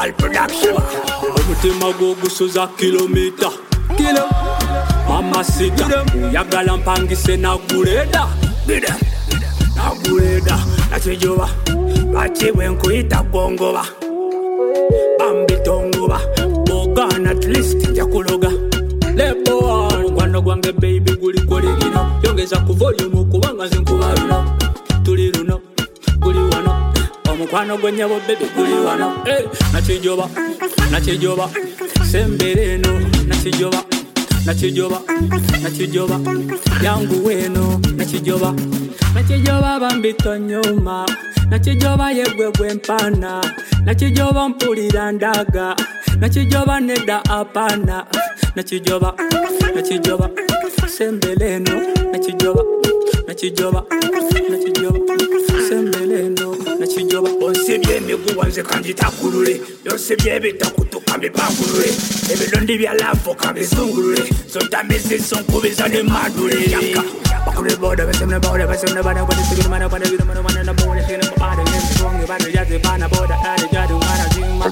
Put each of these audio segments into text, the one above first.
Article Production. Omutima gwo gusuza kilomita kilo mama sita yagala mpangise naguleda naguleda nakijoba bachiwe nkuyita gongoba bambitongoba bogana at least njakuloga lebo gwano gwange baby guli koligino yongeza ku volume kubanga zinkubalina tuli luno guli wano omukwano gwenyabo baby guli wano nakijoba nakijoba sembereno nakijoba nakijoba nakijoba yangu weno nakijoba nakijoba bambito nyuma nakijoba yegwegwe mpana nakijoba mpulira ndaga nakijoba neda apana nakijoba nakijoba sembeleno nakijoba nakijoba nakijoba sembeleno nakijoba onsebye miguwa nze kanjitakulule yonsebye bitakutuka mibangulule ebilondi bya lavo kabizungulule zontamizi sonkubiza ne madule yaka bakule boda besemne boda bana sigina mana bana vida mana mana na boda sigina bada ngenzi songe bada yaze bana boda ale jadu mana zima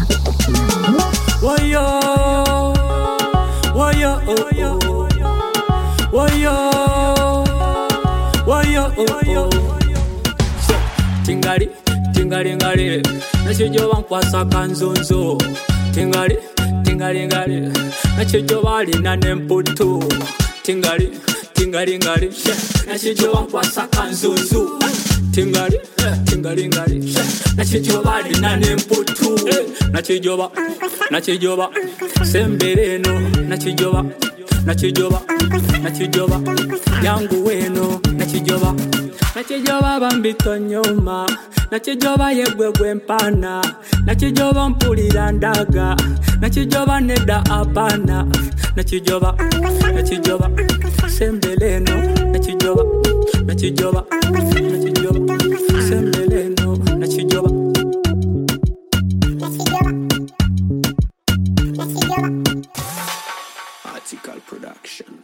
woyo woyo woyo woyo tingali tingali ngali nakijoba nkwasa kanzonzo tingali tingali ngali nakijoba alina nemputu tingali tingali ngali nakijoba nkwasa kanzonzo tingali tingali ngali nakijoba alina nemputu nakijoba nakijoba sembereno nakijoba nakijoba nakijoba yangu weno nakijoba nakijoba bambito nyuma nakijoba yegwegwe mpana nakijoba mpulira ndaga nakijoba neda apana nakijoba nakijoba sembeleno nakijoba nakijoba nakijoba sembeleno nakijoba Article Production.